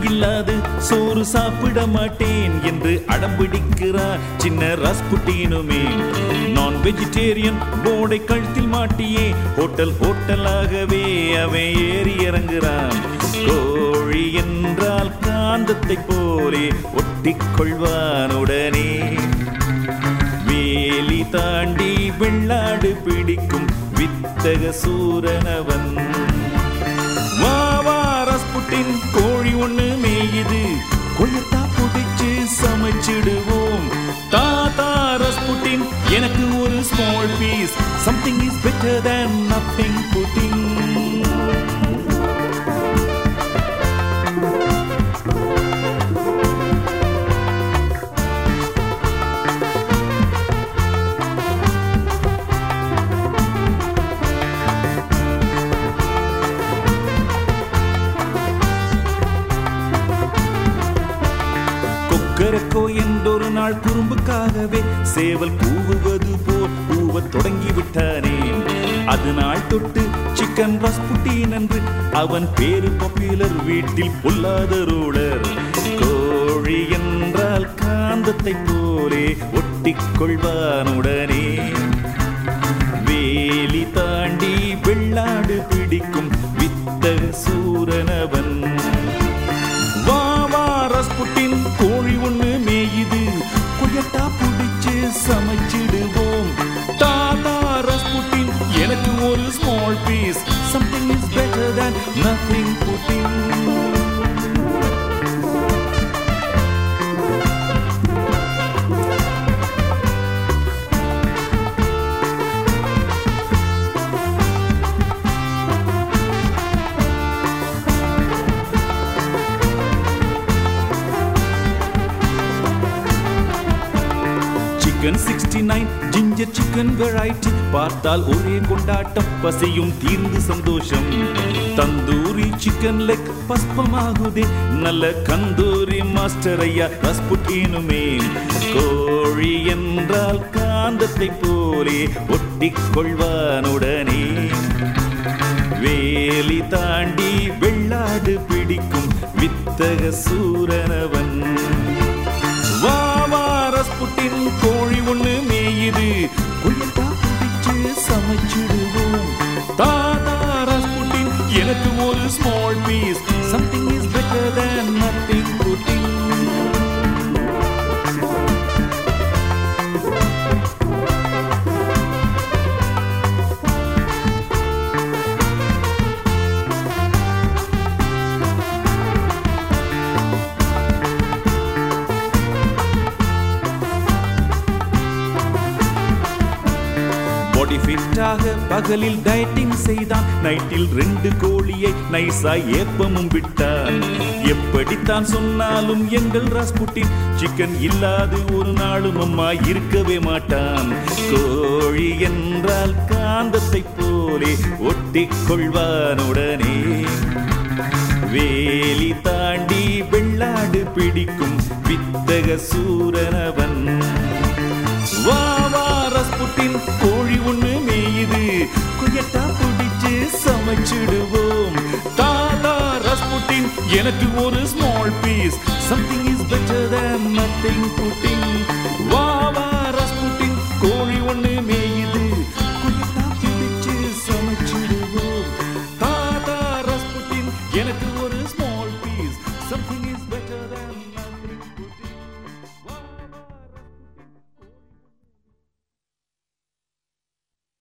இல்லாது சோறு சாப்பிட மாட்டேன் என்று அடம்பிடிக்கிறார் சின்ன ராஸ்புட்டினுமே. நான் வெஜிடேரியன் போர்டை கழுத்தில் மாட்டியே ஹோட்டலாகவே அவன் ஏறி இறங்குறான். கோழி என்றால் காந்தத்தை போலே ஒட்டிக்கொள்வானுடனே. வேலி தாண்டி வெள்ளாடு பிடிக்கும் வித்தக சூரனவன். வாவா ராஸ்புட்டின் கோழி ஒண்ணு மேயுது, கொள்ளத்தா பிடிச்சு சமைச்சிடுவோம். தாத்தா ராஸ்புட்டின் எனக்கு ஒரு small piece, something is better than nothing புட்டின். கொக்கரக்கோ என்றொரு நாள் குறும்புக்காகவே சேவல் கூவுவது போல் கூவத் தொடங்கி விட்டானே. அது நாள் தொட்டு சிக்கன் ராஸ்புட்டின் என்று அவன் பேரு பாப்புலர், வீட்டில் பொல்லாத ரூலர். கோழி என்றால் காந்தத்தை போலே ஒட்டிக்கொள்வானுடனே. வேலி தாண்டி வெள்ளாடு பிடிக்கும் வித்தக சூரனவன். வாவா ராஸ்புட்டின் கோழி ஒண்ணு மேயுது, கொள்ளட்டா பிடிச்சு சமைச்சிடுவோம். தாத்தா ராஸ்புட்டின் எனக்கு ஒரு small piece, something is better than nothing புட்டின். சிக்கன் 69 ஜிஞ்சர் சிக்கன் வெரைட்டி பார்த்தால் ஒரே கொண்டாட்டம், பசியும் தீர்ந்து சந்தோஷம். தந்தூரி சிக்கன் லெக் பஸ்பமாகுதே, நல்ல கந்தூரி மாஸ்டர் ஐயா ராஸ்புட்டினுமே. கோழி என்றால் காந்தத்தை போலே ஒட்டிக்கொள்வானுடனே. வேலி தாண்டி வெள்ளாடு பிடிக்கும் வித்தக சூரனவன். வாவா ராஸ்புட்டின் கோழி ஒண்ணு மேயுது, கொள்ளத்தா பிடிச்சு சமைச்சிடுவோம். தாத்தா ராஸ்புட்டின் எனக்கு ஒரு small piece, something is better than nothing புட்டின். பாடி ஃபிட்டாக பகலில் டயட்டிங் செய்தான், நைட்டில் 2 கோழியை நைசாய் ஏப்பமும் விட்டான். எப்படித்தான் சொன்னாலும் எங்கள் ராஸ்புட்டின் சிக்கன் இல்லாது ஒரு நாளும் அம்மா இருக்கவே மாட்டான். கோழி என்றால் காந்தத்தை போலே ஒட்டிக்கொள்வானுடனே. வேலி தாண்டி வெள்ளாடு பிடிக்கும் வித்தக சூரனவன். வாவா ராஸ்புட்டின் கோழி ஒண்ணு மேயுது, கொள்ளட்டா பிடிச்சு சமைச்சிடுவோம். தாத்தா ராஸ்புட்டின் எனக்கு ஒரு small piece, something is better than nothing Putin.